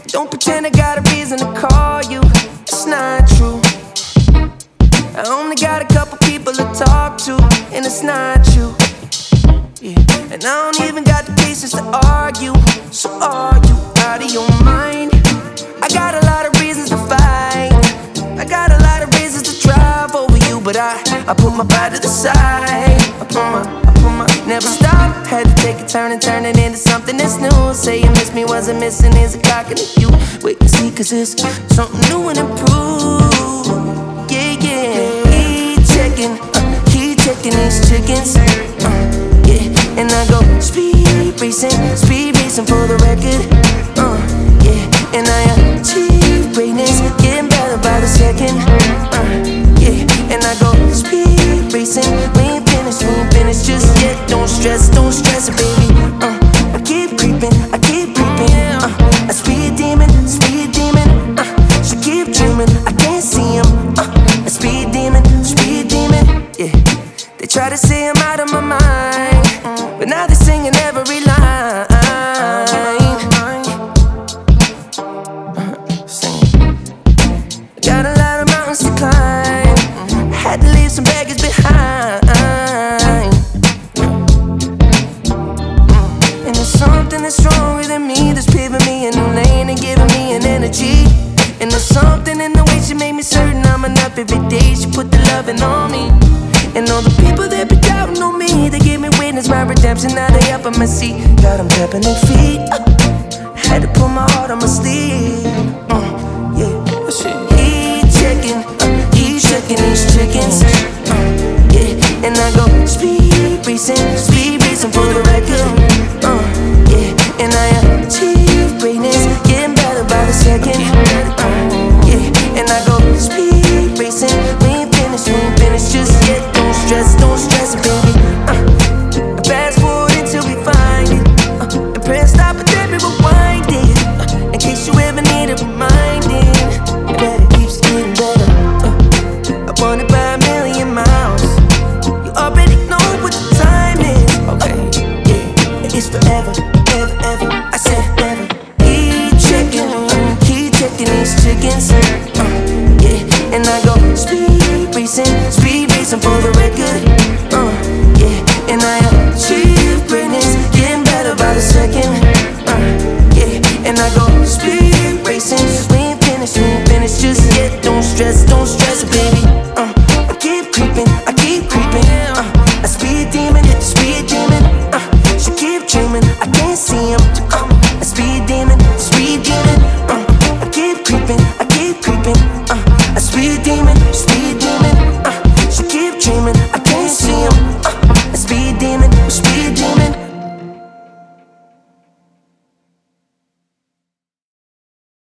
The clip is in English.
Don't pretend I got a reason to call you, it's not true. I only got a couple people to talk to, and it's not you. Yeah. And I don't even got the patience to argue. So are you out of your mind? I got a lot of reasons to fight. I got a lot of reasons to drive over you, but I put my pride to the side. I put my never stop. Had to take a turn and turn it into something that's new. Say you miss me, wasn't missing is a clock into you. Wait and see, cause it's something new and improved. Yeah, yeah. Keep checking these chickens. Yeah, and I go speed racing for the record. Yeah, and I achieve greatness, getting better by the second. Yeah, and I go speed racing. We ain't finished just yet. Don't stress it, baby. I keep creeping. A speed demon. She keep dreaming, I can't see him. A speed demon. Yeah, they try to say I'm out of my mind, but now they're singing every line. Got a lot of mountains to climb, had to leave some baggage behind. And there's something that's stronger than me, that's paving me a new lane and giving me an energy. And there's something in the way she made me certain I'm enough every day. She put the loving on me. And all the people that be doubting on me, they gave me witness my redemption. Now they up on my seat, got them tapping their feet. Had to put my heart on my sleeve. Yeah, keep checking these chickens. Yeah, and I go speed racing for the record. Yeah, and I achieve greatness, getting better by the second. Yeah, and I go speed racing. We ain't finished just yet. Don't stress it, baby. Fast forward until we find it. And press stop and then we rewind it. In case you ever need it reminding, that it keeps getting better. I want it by a million miles. You already know what the time is. Okay, yeah, it's forever, ever. I said never. Keep checking these chickens. Yeah, and I go speed racing for the record. Yeah, and I achieve greatness, getting better by the second. Yeah, and I go speed racing. We ain't finished just yet. Don't stress it, baby. I keep creeping.